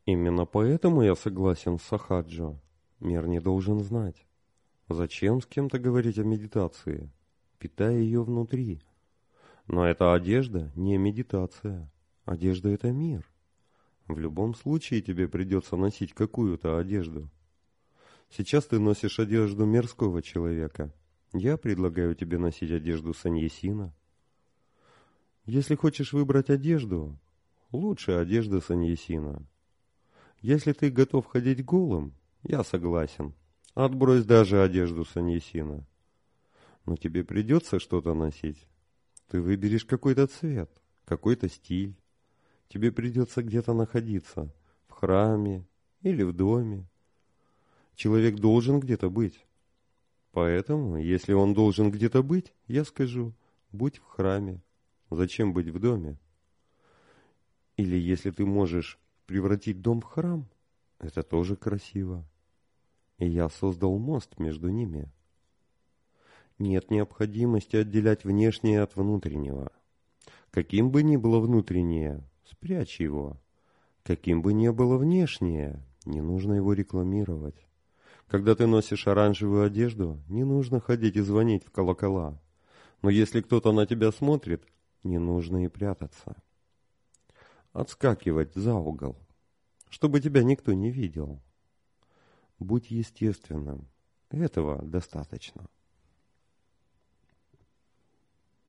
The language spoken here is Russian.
Именно поэтому я согласен с Сахаджо. Мир не должен знать. Зачем с кем-то говорить о медитации, питая ее внутри? Но эта одежда не медитация. Одежда — это мир. В любом случае тебе придется носить какую-то одежду. Сейчас ты носишь одежду мирского человека. Я предлагаю тебе носить одежду саньясина. Если хочешь выбрать одежду, лучше одежда саньясина. Если ты готов ходить голым, я согласен. Отбрось даже одежду саньясина. Но тебе придется что-то носить. Ты выберешь какой-то цвет, какой-то стиль. Тебе придется где-то находиться, в храме или в доме. Человек должен где-то быть. Поэтому, если он должен где-то быть, я скажу, будь в храме. Зачем быть в доме? Или если ты можешь превратить дом в храм, это тоже красиво. И я создал мост между ними. Нет необходимости отделять внешнее от внутреннего. Каким бы ни было внутреннее, спрячь его. Каким бы ни было внешнее, не нужно его рекламировать. Когда ты носишь оранжевую одежду, не нужно ходить и звонить в колокола. Но если кто-то на тебя смотрит, не нужно и прятаться. Отскакивать за угол, чтобы тебя никто не видел. Будь естественным. Этого достаточно.